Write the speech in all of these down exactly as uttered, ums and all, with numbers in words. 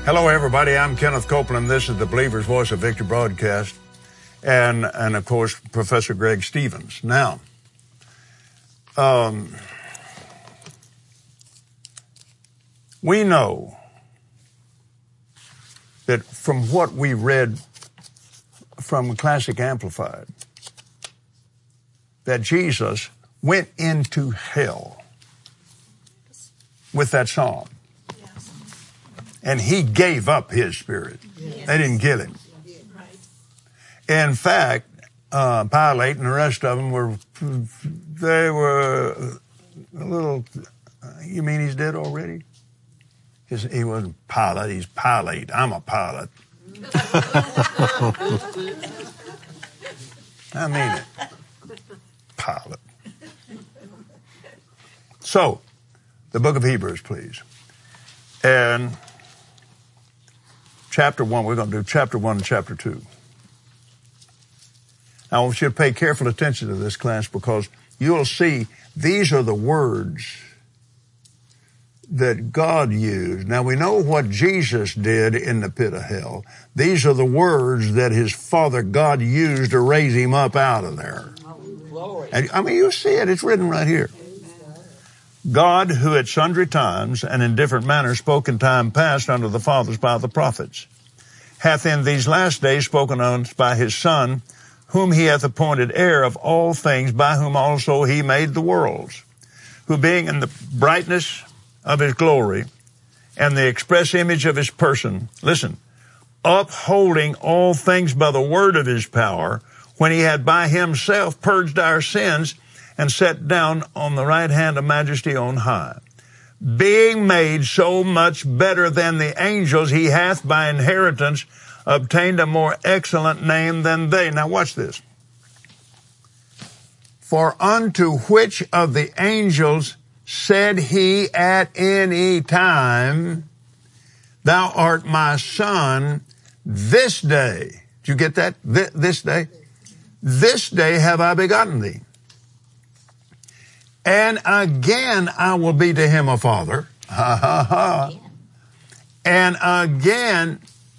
Hello, everybody. I'm Kenneth Copeland. This is the Believer's Voice of Victory broadcast. And, and of course, Professor Greg Stevens. Now, um, we know that from what we read from Classic Amplified, that Jesus went into hell with that psalm. Yes. And he gave up his spirit. Yes. They didn't kill him. In fact, uh, Pilate and the rest of them were, they were a little, you mean he's dead already? His, he wasn't Pilate, he's Pilate. I'm a Pilate. I mean it. Pilate. So, the book of Hebrews, please. And chapter one, we're going to do chapter one and chapter two. I want you to pay careful attention to this, class, because you'll see these are the words that God used. Now, we know what Jesus did in the pit of hell. These are the words that his Father God used to raise him up out of there. And, I mean, you see it. It's written right here. God, who at sundry times and in different manners spoke in time past unto the fathers by the prophets, hath in these last days spoken unto us by his Son, whom he hath appointed heir of all things, by whom also he made the worlds, who being in the brightness of his glory and the express image of his person, listen, upholding all things by the word of his power, when he had by himself purged our sins and sat down on the right hand of majesty on high, being made so much better than the angels, he hath by inheritance obtained a more excellent name than they. Now watch this. For unto which of the angels said he at any time, thou art my son, this day. Did you get that? Th- this day? This day have I begotten thee. And again I will be to him a father. Ha ha ha. And again,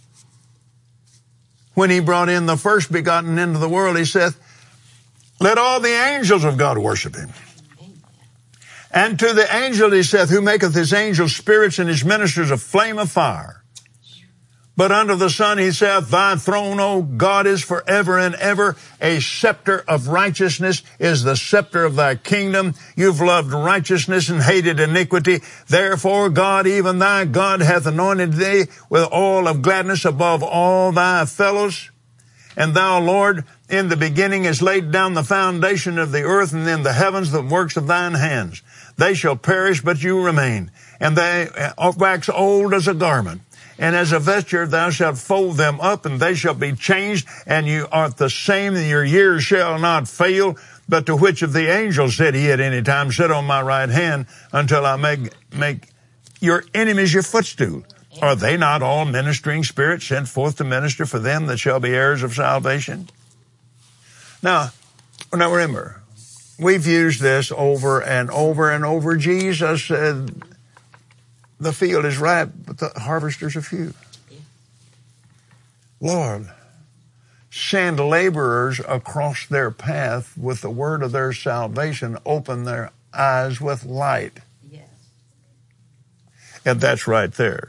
when he brought in the first begotten into the world, he saith, let all the angels of God worship him. And to the angel he saith, who maketh his angels spirits and his ministers a flame of fire. But unto the Son he saith, thy throne, O God, is forever and ever. A scepter of righteousness is the scepter of thy kingdom. You've loved righteousness and hated iniquity. Therefore God, even thy God, hath anointed thee with oil of gladness above all thy fellows. And thou, Lord, in the beginning hast laid down the foundation of the earth, and in the heavens the works of thine hands. They shall perish, but you remain, and they wax old as a garment. And as a vesture thou shalt fold them up, and they shall be changed, and you art the same, and your years shall not fail. But to which of the angels said he at any time, sit on my right hand until I make, make your enemies your footstool? Are they not all ministering spirits sent forth to minister for them that shall be heirs of salvation? Now, now remember, we've used this over and over and over. Jesus said, the field is ripe, but the harvesters are few. Yeah. Lord, send laborers across their path with the word of their salvation, open their eyes with light. Yes. And that's right there.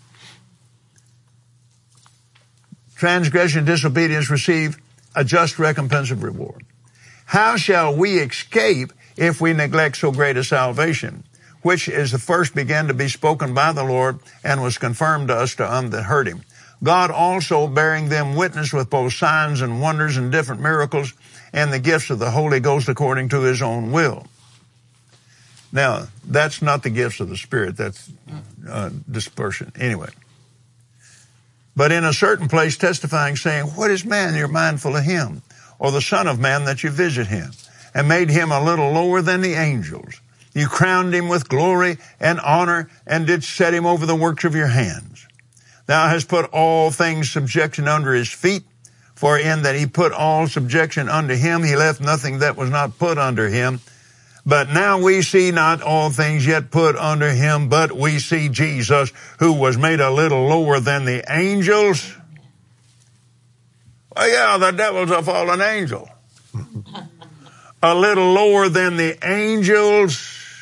Transgression and disobedience receive a just recompense of reward. How shall we escape if we neglect so great a salvation, which is the first began to be spoken by the Lord and was confirmed to us to them that heard him? God also bearing them witness with both signs and wonders and different miracles and the gifts of the Holy Ghost according to his own will. Now, that's not the gifts of the Spirit. That's uh, dispersion. Anyway. But in a certain place testifying, saying, what is man, you're mindful of him, or the Son of Man that you visit him, and made him a little lower than the angels. You crowned him with glory and honor, and did set him over the works of your hands. Thou hast put all things subjection under his feet, for in that he put all subjection unto him, he left nothing that was not put under him. But now we see not all things yet put under him, but we see Jesus, who was made a little lower than the angels. Well, yeah, the devil's a fallen angel. A little lower than the angels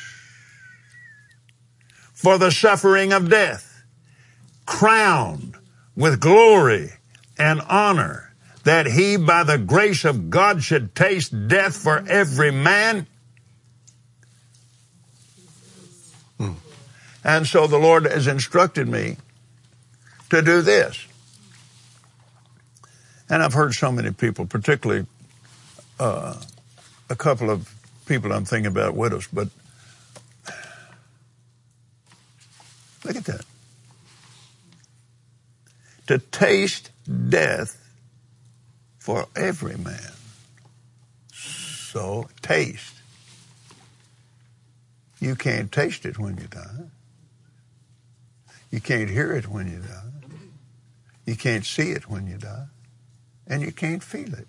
for the suffering of death, crowned with glory and honor, that he by the grace of God should taste death for every man. Hmm. And so the Lord has instructed me to do this. And I've heard so many people, particularly uh, a couple of people I'm thinking about, widows, but look at that. To taste death for every man. So, taste. You can't taste it when you die. You can't hear it when you die. You can't see it when you die. And you can't feel it.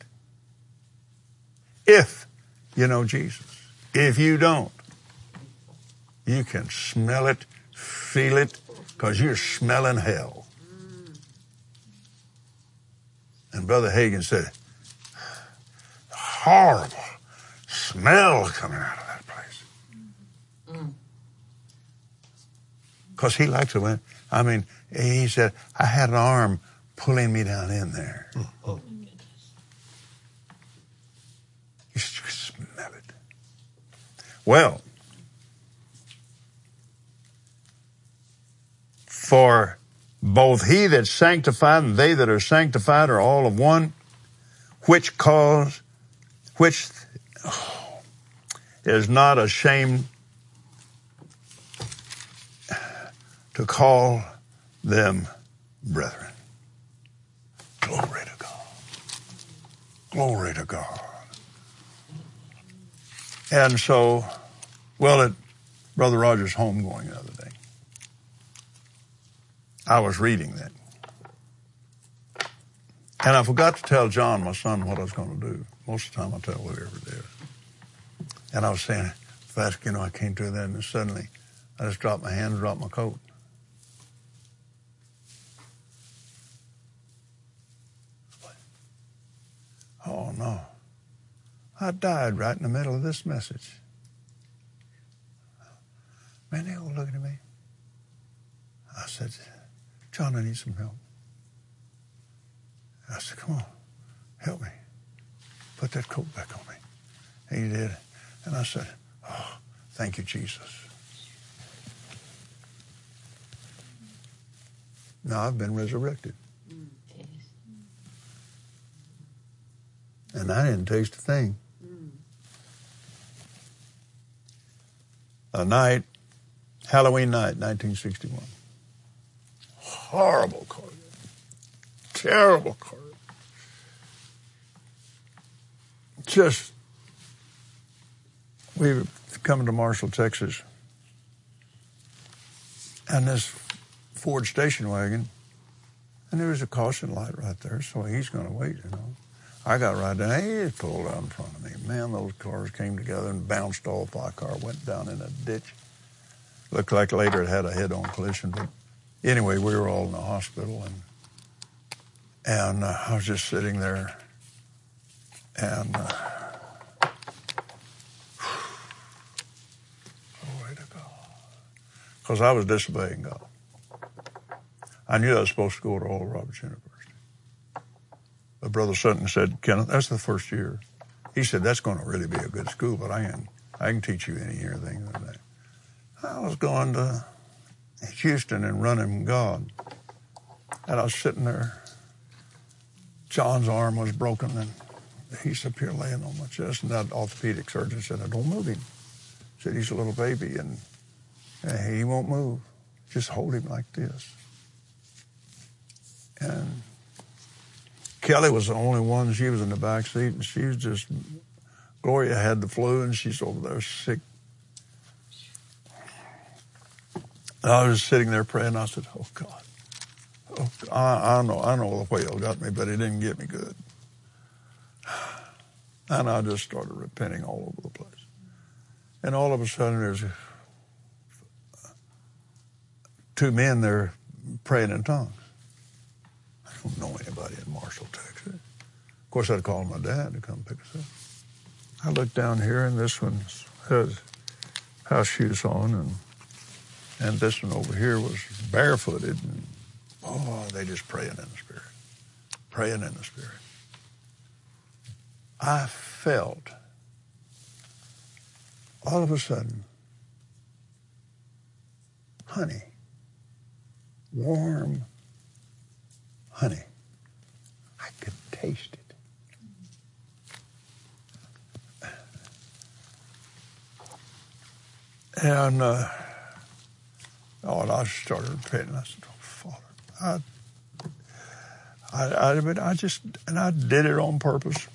If you know Jesus. If you don't, you can smell it, feel it, because you're smelling hell. And Brother Hagin said, horrible smell coming out of that place. Because he likes it. I mean, he said, I had an arm pulling me down in there. Oh. You smell it. Well, for both he that's sanctified and they that are sanctified are all of one, which cause, which oh, is not ashamed to call them brethren. Glory to God. Glory to God. And so, well, at Brother Rogers' homegoing the other day, I was reading that. And I forgot to tell John, my son, what I was going to do. Most of the time I tell whoever it is. And I was saying, Pastor, you know, I can't do that. And then suddenly I just dropped my hand and dropped my coat. Oh, no. I died right in the middle of this message. Man, they all looking at me. I said, John, I need some help. I said, come on, help me. Put that coat back on me. And he did. And I said, oh, thank you, Jesus. Now I've been resurrected. And I didn't taste a thing. A night, Halloween night, nineteen sixty-one. Horrible carpet. Terrible carpet. Just, we were coming to Marshall, Texas, and this Ford station wagon, and there was a caution light right there, so he's going to wait, you know. I got right down. He just pulled out in front of me. Man, those cars came together and bounced off. My car went down in a ditch. Looked like later it had a head-on collision. But anyway, we were all in the hospital, and and uh, I was just sitting there, and uh, glory to God, because I was disobeying God. I knew I was supposed to go to Oral Roberts University. But Brother Sutton said, Kenneth, that's the first year. He said, that's going to really be a good school, but I can, I can teach you any year thing like that. I was going to Houston and running God. And I was sitting there. John's arm was broken, and he's up here laying on my chest. And that orthopedic surgeon said, don't move him. He said, he's a little baby, and uh, he won't move. Just hold him like this. And Kelly was the only one. She was in the back seat, and she was just, Gloria had the flu, and she's over there sick. And I was sitting there praying. I said, oh, God. Oh, I, I know I know the whale got me, but it didn't get me good. And I just started repenting all over the place. And all of a sudden there's two men there praying in tongues. I don't know anybody in Marshall, Texas. Of course, I'd call my dad to come pick us up. I looked down here, and this one has house shoes on, and and this one over here was barefooted. And, oh, they just praying in the Spirit. Praying in the Spirit. I felt, all of a sudden, honey, warm honey. I could taste it. And, uh, oh, and I started repenting. I said, oh, Father, I, I, I, mean, I just, and I did it on purpose.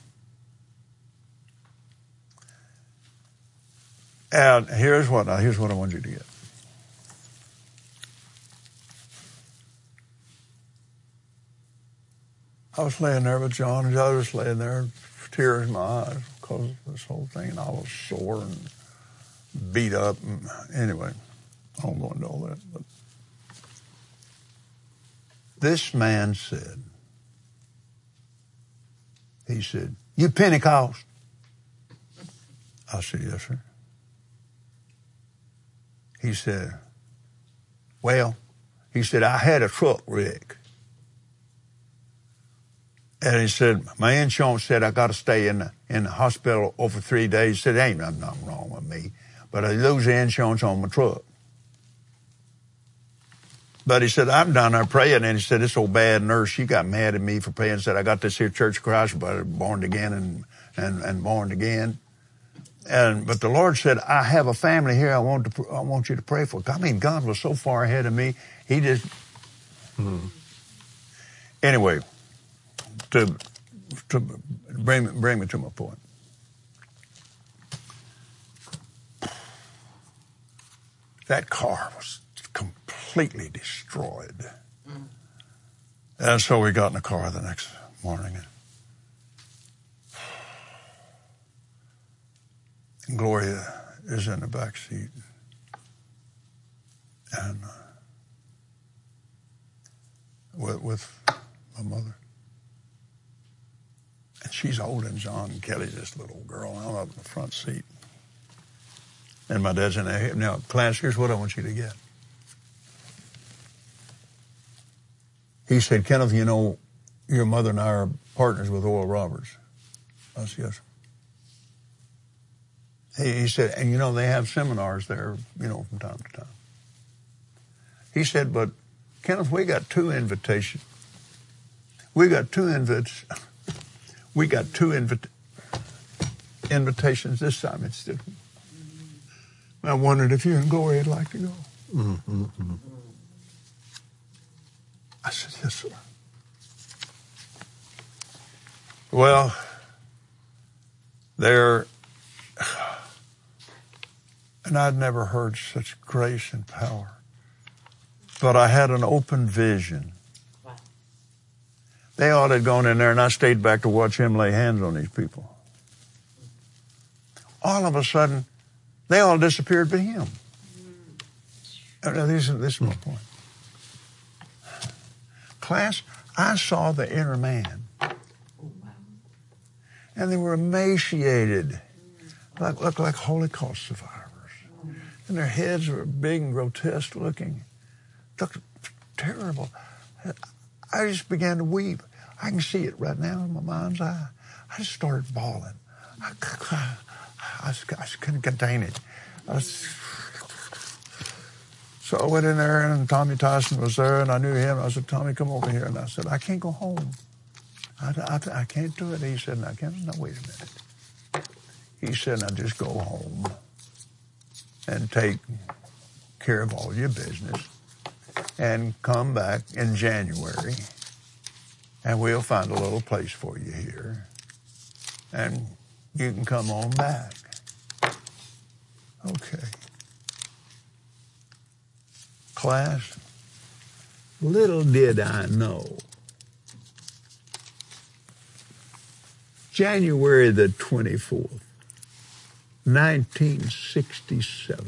And here's what, here's what I want you to get. I was laying there with John, and I was laying there, tears in my eyes because of this whole thing, and I was sore and beat up. And anyway, I won't go into all that. But this man said, he said, you Pentecost? I said, yes, sir. He said, well, he said, I had a truck wreck. And he said, my insurance said I got to stay in the, in the hospital over three days. He said, ain't nothing wrong with me, but I lose the insurance on my truck. But he said, I'm down there praying, and he said, this old bad nurse, she got mad at me for praying, said, I got this here Church of Christ, but born again and, and, and born again. And, but the Lord said, I have a family here I want to, I want you to pray for. I mean, God was so far ahead of me. He just, hmm. Anyway, to, to bring, bring me to my point. That car was completely destroyed. Mm. And so we got in the car the next morning. And Gloria is in the back seat. And uh, with, with my mother. And she's holding John Kelly, this little girl, and I'm up in the front seat. And my dad's in there. Now, class, here's what I want you to get. He said, Kenneth, you know, your mother and I are partners with Oral Roberts. I said, yes. He, he said, and you know, they have seminars there, you know, from time to time. He said, but Kenneth, we got two invitations. We got two invits. We got two invit- invitations this time instead. I wondered if you and Gloria would like to go. Mm-hmm. I said, yes, sir. Well, there, and I'd never heard such grace and power, but I had an open vision. Wow. They all had gone in there, and I stayed back to watch him lay hands on these people. All of a sudden, they all disappeared but him. Mm. This is, this is my point. Class, I saw the inner man. Oh, wow. And they were emaciated, like, looked like Holocaust survivors. Mm. And their heads were big and grotesque looking. Looked terrible. I just began to weep. I can see it right now in my mind's eye. I just started bawling. I, I, I, I just couldn't contain it. I was, so I went in there, and Tommy Tyson was there, and I knew him. I said, Tommy, come over here. And I said, I can't go home. I, I, I can't do it. He said, no, I can't. No, wait a minute. He said, now just go home and take care of all your business and come back in January, and we'll find a little place for you here, and you can come on back. Okay. Class, little did I know, January the twenty-fourth, nineteen sixty-seven.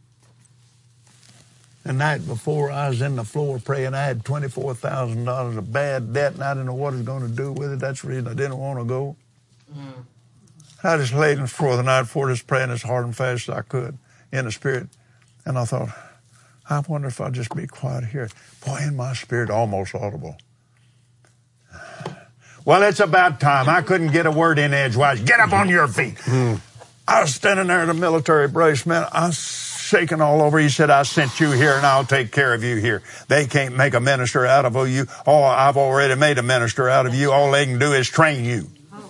The night before, I was in the floor praying. I had twenty-four thousand dollars of bad debt, and I didn't know what I was going to do with it. That's the reason I didn't want to go. Mm. I just laid on the floor the night before, just praying as hard and fast as I could in the Spirit. And I thought, I wonder if I'll just be quiet here. Boy, in my spirit, almost audible. Well, it's about time. I couldn't get a word in edgewise. Get up on your feet. Mm. I was standing there in a military brace, man. I was shaking all over. He said, I sent you here and I'll take care of you here. They can't make a minister out of you. Oh, I've already made a minister out of you. All they can do is train you.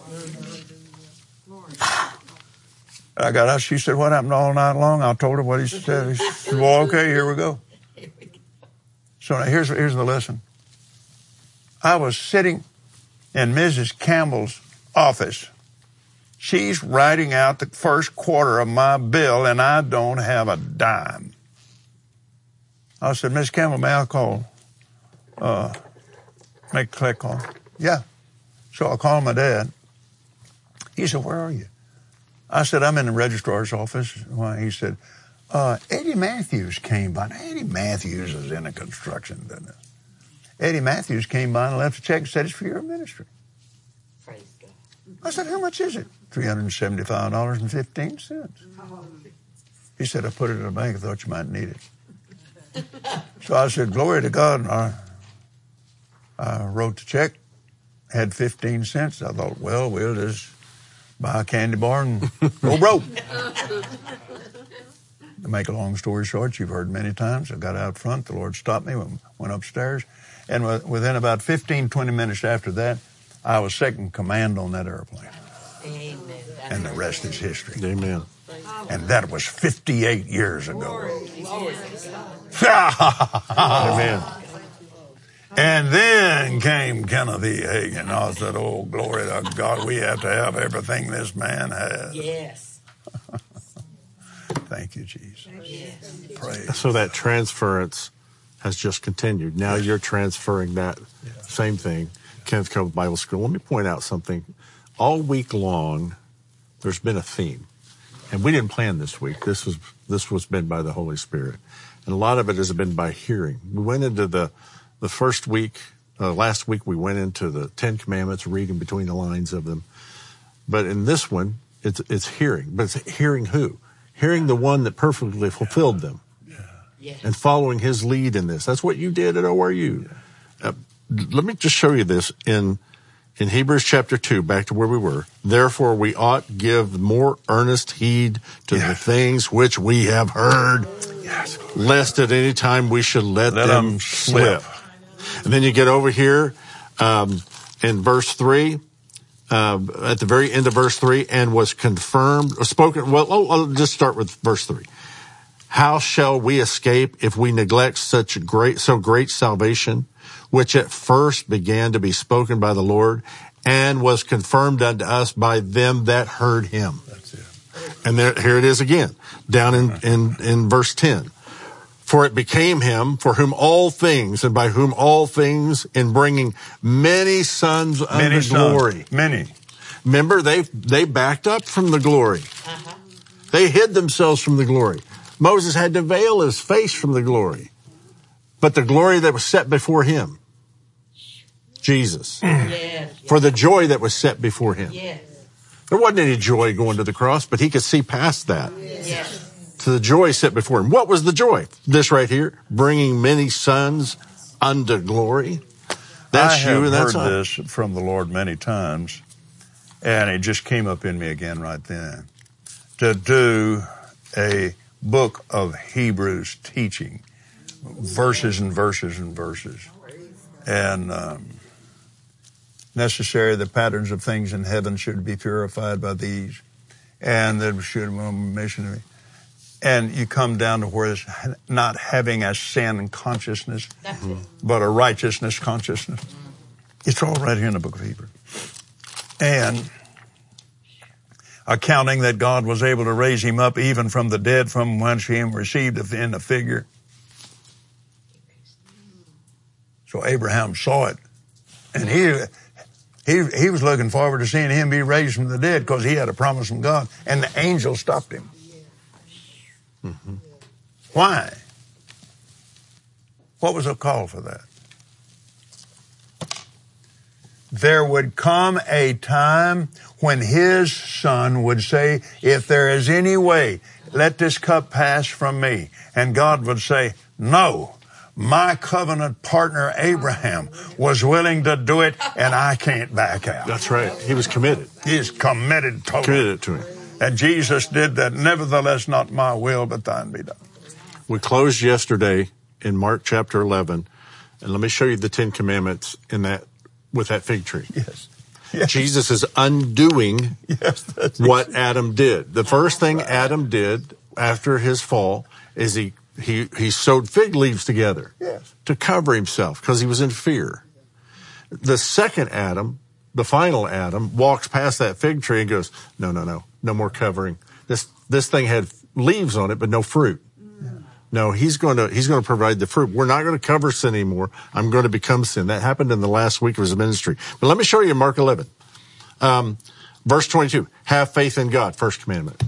I got up. She said, what happened all night long? I told her what he said. He said, well, okay, here we go. So now here's, here's the lesson. I was sitting in Missus Campbell's office. She's writing out the first quarter of my bill, and I don't have a dime. I said, Miss Campbell, may I call? Uh, make a collect call. Yeah. So I called my dad. He said, where are you? I said, I'm in the registrar's office. Well, he said, uh, Eddie Matthews came by. Now, Eddie Matthews is in the construction business. Eddie Matthews came by and left a check and said, it's for your ministry. Praise God. I said, how much is it? three hundred seventy-five dollars and fifteen cents. He said, I put it in the bank. I thought you might need it. So I said, glory to God. And I, I wrote the check, had fifteen cents. I thought, well, we'll just buy a candy bar and go broke. To make a long story short, you've heard many times, I got out front, the Lord stopped me, went upstairs, and within about fifteen, twenty minutes after that, I was second command on that airplane. Amen. And the rest is history. Amen. And that was fifty-eight years ago. Amen. And then came Kenneth E. Hagin. I said, oh, glory to God, we have to have everything this man has. Yes. Thank you, Jesus. Yes. Praise. So that transference has just continued. Now yes. You're transferring that yes. same thing. Kenneth Copeland Bible School. Let me point out something. All week long, there's been a theme. And we didn't plan this week. This was this was been by the Holy Spirit. And a lot of it has been by hearing. We went into the, the first week, uh, last week we went into the Ten Commandments, reading between the lines of them. But in this one, it's it's hearing. But it's hearing who? Hearing the one that perfectly fulfilled them. Yeah. Yeah. And following his lead in this. That's what you did at O R U. Yeah. Uh, let me just show you this in in Hebrews chapter two, back to where we were. Therefore, we ought give more earnest heed to yes. the things which we have heard, yes. lest at any time we should let, let them, them slip. slip. And then you get over here um, in verse three. Uh, at the very end of verse three, and was confirmed, spoken, well, oh, I'll just start with verse three. How shall we escape if we neglect such a great, so great salvation, which at first began to be spoken by the Lord, and was confirmed unto us by them that heard him? That's it. And there, here it is again, down in, in, in verse ten. For it became him for whom all things and by whom all things in bringing many sons many unto sons. glory. Many. Remember, they they backed up from the glory. Uh-huh. They hid themselves from the glory. Moses had to veil his face from the glory. But the glory that was set before him, Jesus, Yes. for the joy that was set before him. Yes. There wasn't any joy going to the cross, but he could see past that. Yes. To the joy set before him. What was the joy? This right here, bringing many sons unto glory. That's I have you, and that's heard I. this from the Lord many times, and it just came up in me again right then. To do a book of Hebrews teaching, verses and verses and verses, and um, necessary the patterns of things in heaven should be purified by these, and there should be missionary. And you come down to where it's not having a sin consciousness, but a righteousness consciousness. It's all right here in the book of Hebrews. And accounting that God was able to raise him up even from the dead, from whence he received in the figure. So Abraham saw it. And he He, he was looking forward to seeing him be raised from the dead because he had a promise from God, and the angel stopped him. Mm-hmm. Why? What was the call for that? There would come a time when his son would say, if there is any way, let this cup pass from me. And God would say, no. My covenant partner, Abraham, was willing to do it, and I can't back out. That's right. He was committed. He's committed totally. Committed to him. And Jesus did that. Nevertheless, not my will, but thine be done. We closed yesterday in Mark chapter eleven, and let me show you the Ten Commandments in that with that fig tree. Yes. Yes. Jesus is undoing yes, that's what Adam did. The first thing Adam did after his fall is he He he sewed fig leaves together yes. to cover himself because he was in fear. The second Adam, the final Adam, walks past that fig tree and goes, no, no, no, no more covering. This this thing had leaves on it, but no fruit. Yeah. No, he's going to he's going to provide the fruit. We're not going to cover sin anymore. I'm going to become sin. That happened in the last week of his ministry. But let me show you Mark eleven, um, verse twenty-two. Have faith in God. First commandment.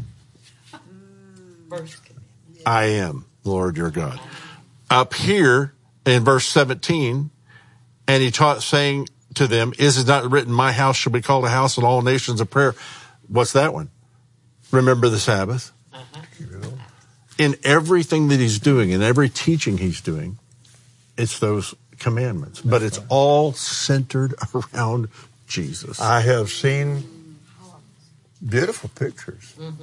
First commandment. I am Lord your God. Up here in verse seventeen, and he taught, saying to them, is it not written, my house shall be called a house of all nations of prayer? What's that one? Remember the Sabbath. Uh-huh. In everything that he's doing, in every teaching he's doing, it's those commandments. But it's all centered around Jesus. I have seen beautiful pictures. Mm-hmm.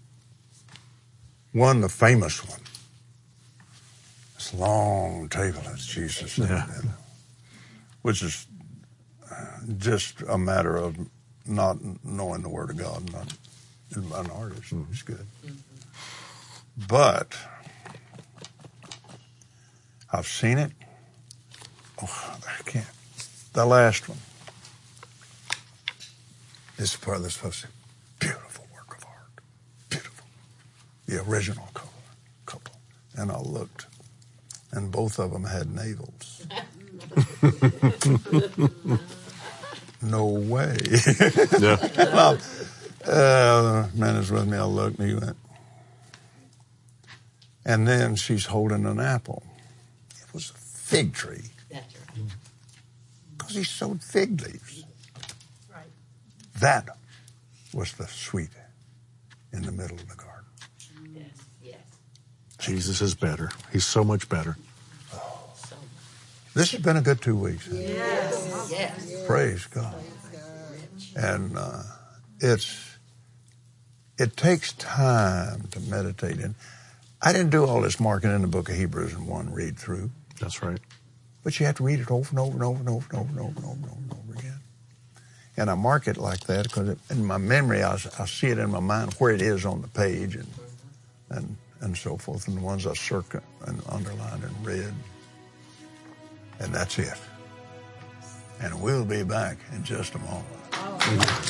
One, the famous one. This long table that Jesus sat yeah. at, which is just a matter of not knowing the Word of God. Not an artist. Mm-hmm. It's good. Mm-hmm. But I've seen it. Oh, I can't. The last one. This is part of this supposed to be beautiful work of art. Beautiful. The original couple. couple. And I looked, and both of them had navels. No way. Yeah. Well, uh, the man is with me. I looked, and he went. And then she's holding an apple. It was a fig tree. That's right. Because he sowed fig leaves. Right. That was the sweet in the middle of the garden. Yes, yes. Jesus is better. He's so much better. Oh. This has been a good two weeks. Yes, yes. Praise God. And uh, it's it takes time to meditate in. I didn't do all this marking in the book of Hebrews in one read through. That's right. But you have to read it over and over and over and over and over and over and over and over, and over again. And I mark it like that because in my memory, I, I see it in my mind where it is on the page and and and so forth, and the ones I circle and underlined and read. And that's it. And we'll be back in just a moment. Oh.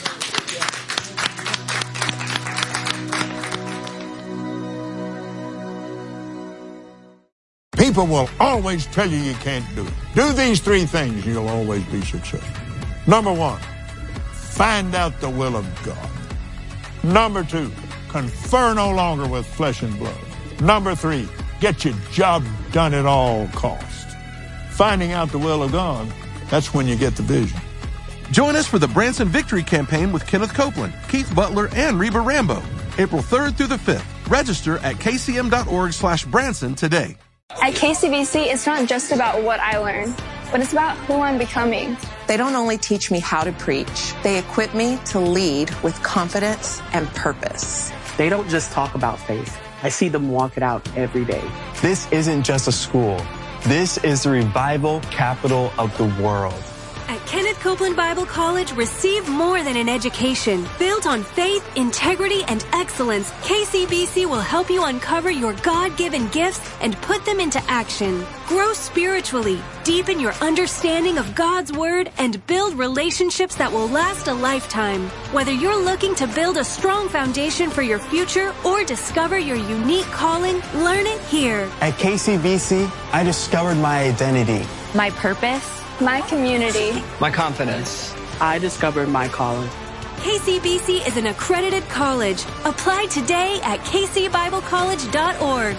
People will always tell you you can't do it. Do these three things, you'll always be successful. Number one, find out the will of God. Number two, confer no longer with flesh and blood. Number three, get your job done at all costs. Finding out the will of God, that's when you get the vision. Join us for the Branson Victory Campaign with Kenneth Copeland, Keith Butler, and Reba Rambo. April third through the fifth. Register at kcm.org slash Branson today. At K C B C, it's not just about what I learn, but it's about who I'm becoming. They don't only teach me how to preach, they equip me to lead with confidence and purpose. They don't just talk about faith. I see them walk it out every day. This isn't just a school. This is the revival capital of the world. At Kenneth Copeland Bible College, receive more than an education. Built on faith, integrity, and excellence, K C B C will help you uncover your God-given gifts and put them into action. Grow spiritually, deepen your understanding of God's Word, and build relationships that will last a lifetime. Whether you're looking to build a strong foundation for your future or discover your unique calling, learn it here. At K C B C, I discovered my identity, My purpose, my community, my confidence, I discovered my calling. K C B C is an accredited college. Apply today at k c bible college dot org.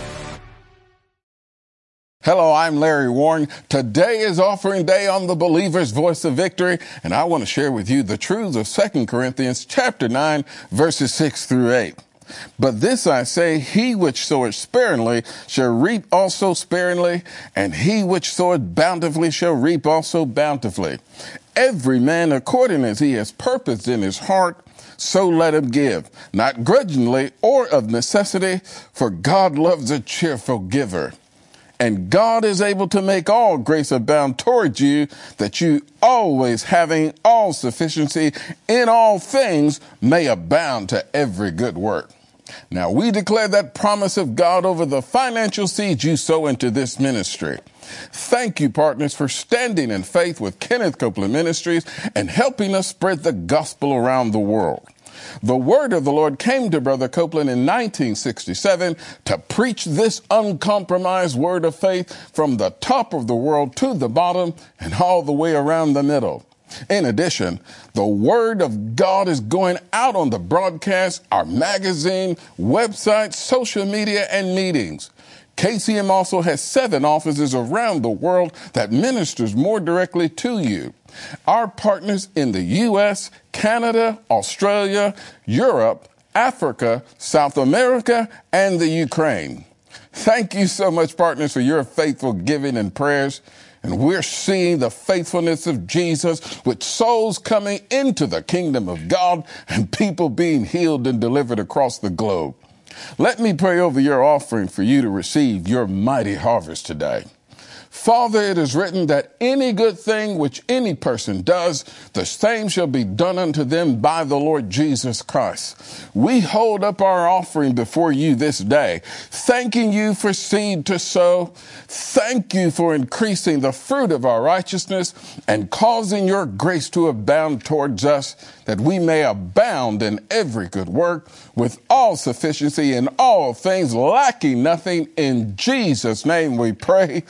Hello, I'm Larry Warren. Today is offering day on the Believer's Voice of Victory, and I want to share with you the truths of Second Corinthians chapter nine, verses six through eight. But this I say, he which soweth sparingly shall reap also sparingly, and he which soweth bountifully shall reap also bountifully. Every man according as he has purposed in his heart, so let him give, not grudgingly or of necessity, for God loves a cheerful giver. And God is able to make all grace abound towards you, that you always having all sufficiency in all things may abound to every good work. Now we declare that promise of God over the financial seed you sow into this ministry. Thank you, partners, for standing in faith with Kenneth Copeland Ministries and helping us spread the gospel around the world. The word of the Lord came to Brother Copeland in nineteen sixty-seven to preach this uncompromised word of faith from the top of the world to the bottom and all the way around the middle. In addition, the word of God is going out on the broadcast, our magazine, website, social media, and meetings. K C M also has seven offices around the world that ministers more directly to you. Our partners in the U S, Canada, Australia, Europe, Africa, South America, and the Ukraine. Thank you so much, partners, for your faithful giving and prayers. And we're seeing the faithfulness of Jesus with souls coming into the kingdom of God and people being healed and delivered across the globe. Let me pray over your offering for you to receive your mighty harvest today. Father, it is written that any good thing which any person does, the same shall be done unto them by the Lord Jesus Christ. We hold up our offering before you this day, thanking you for seed to sow. Thank you for increasing the fruit of our righteousness and causing your grace to abound towards us, that we may abound in every good work with all sufficiency in all things, lacking nothing. In Jesus' name we pray.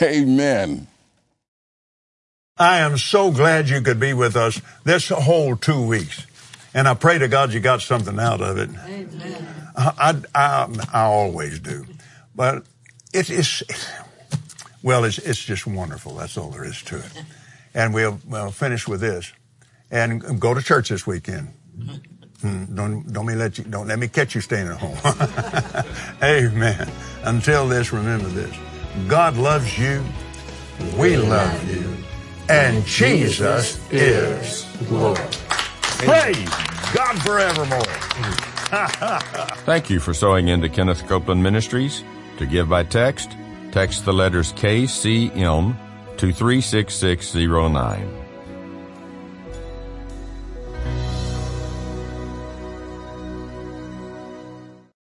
Amen. I am so glad you could be with us this whole two weeks. And I pray to God you got something out of it. Amen. I, I, I always do. But it is, well, it's, it's just wonderful. That's all there is to it. And we'll, we'll finish with this. And go to church this weekend. Don't, don't, me let you, don't let me catch you staying at home. Amen. Until this, remember this. God loves you. We love you. And Jesus is Lord. Praise God forevermore. Thank you for sowing into Kenneth Copeland Ministries. To give by text, text the letters K C M to three six six zero nine.